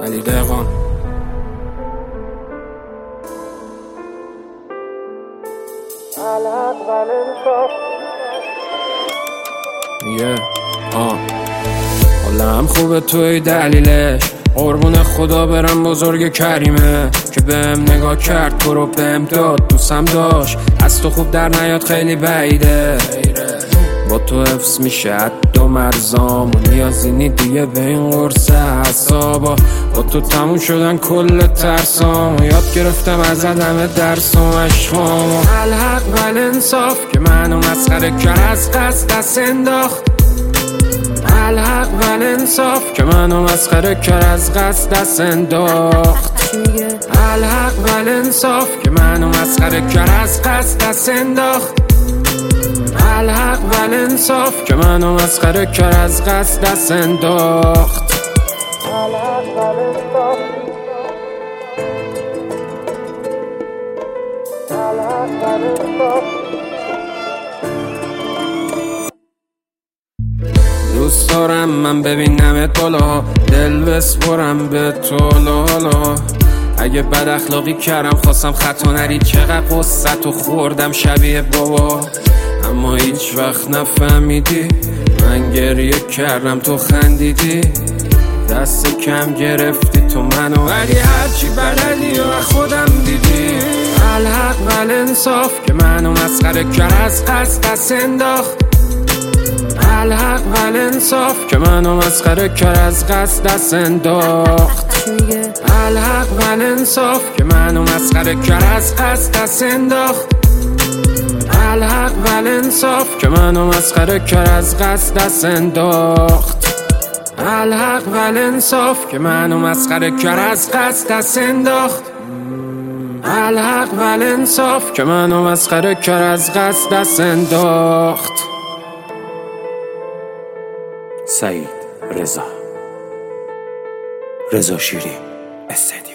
علی دقان. حالم خوبه توی دلیلش، قربون خدا برم بزرگ کریمه که بهم نگاه کرد، تو رو بهم داد، دوستم داشت، از تو خوب در نیاد خیلی بعیده، با تو حفظ میشه حد و مرزام و نیازی نی دیگه به این قرص حسابا، با تو تموم شدن کل ترسام و یاد گرفتم از عدم درس و عشقام و الحق والانصاف که منو مسخره کرد، از قصد دست انداخت. الحق والانصاف که منو مسخره کرد، از قصد دست انداخت. الحق والانصاف که منو مسخره کرد، از قصد دست انداخت. الحق والانصاف که منو مسخره کرد، از قصد دست انداخت. الحق والانصاف، الحق والانصاف. دوست دارم من ببینمت بالا، دل بسپرم به تو حالا. اگه بد اخلاقی کردم خواستم خطا نری، چقدر قصت خوردم شبیه بابا، اما هیچ وقت نفهمیدی من گریه کردم تو خندیدی، دست کم گرفتی تو منو، ولی هرچی بلدی و خودم دیدی. الحق والانصاف که منو مسخره کرد، از قصد دست انداخت. الحق والانصاف که منو مسخره کرد، از قصد دست انداخت. الحق والانصاف که منو مسخره کرد، از قصد دست انداخت. الحق والانصاف که منو مسخره کرد، از قصد دست انداخت. الحق والانصاف که منو مسخره کرد، از قصد دست انداخت. الحق والانصاف که منو مسخره کرد، از قصد دست انداخت. سعید رضا شیری استدی.